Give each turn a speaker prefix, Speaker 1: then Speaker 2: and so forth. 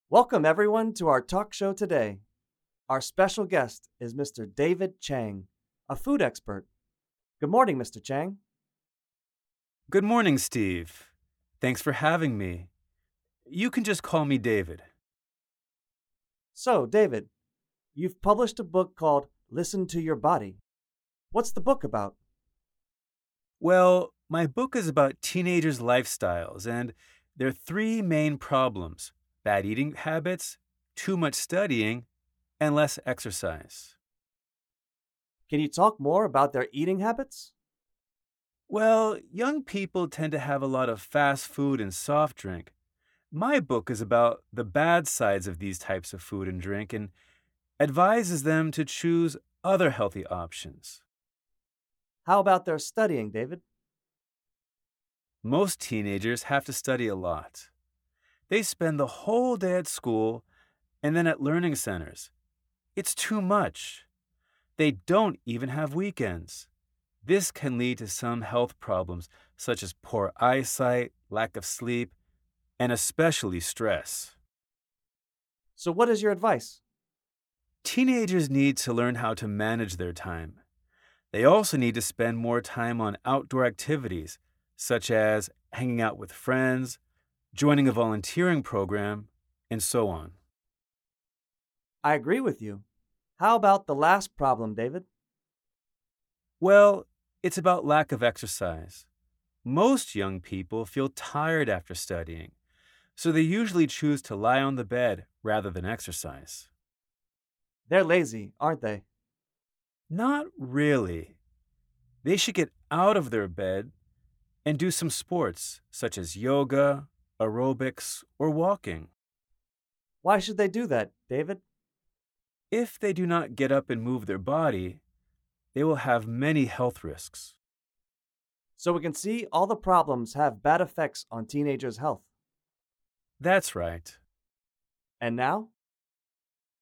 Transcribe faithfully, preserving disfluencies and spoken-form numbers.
Speaker 1: Welcome, everyone, to our talk show today. Our special guest is Mister David Chang, a food expert. Good morning, Mister Chang.
Speaker 2: Good morning, Steve. Thanks for having me. You can just call me David.
Speaker 1: So, David, you've published a book called Listen to Your Body. What's the book about?
Speaker 2: Well, my book is about teenagers' lifestyles, and there are three main problems: bad eating habits, too much studying, and less exercise.
Speaker 1: Can you talk more about their eating habits?
Speaker 2: Well, young people tend to have a lot of fast food and soft drink. My book is about the bad sides of these types of food and drink and advises them to choose other healthy options.
Speaker 1: How about their studying, David?
Speaker 2: Most teenagers have to study a lot. They spend the whole day at school and then at learning centers. It's too much. They don't even have weekends. This can lead to some health problems such as poor eyesight, lack of sleep, and especially stress.
Speaker 1: So, what is your advice?
Speaker 2: Teenagers need to learn how to manage their time. They also need to spend more time on outdoor activities, such as hanging out with friends, joining a volunteering program, and so on.
Speaker 1: I agree with you. How about the last problem, David?
Speaker 2: Well, it's about lack of exercise. Most young people feel tired after studying, so they usually choose to lie on the bed rather than exercise.
Speaker 1: They're lazy, aren't they?
Speaker 2: Not really. They should get out of their bed and do some sports, such as yoga, aerobics, or walking.
Speaker 1: Why should they do that, David?
Speaker 2: If they do not get up and move their body, they will have many health risks.
Speaker 1: So we can see all the problems have bad effects on teenagers' health.
Speaker 2: That's right.
Speaker 1: And now,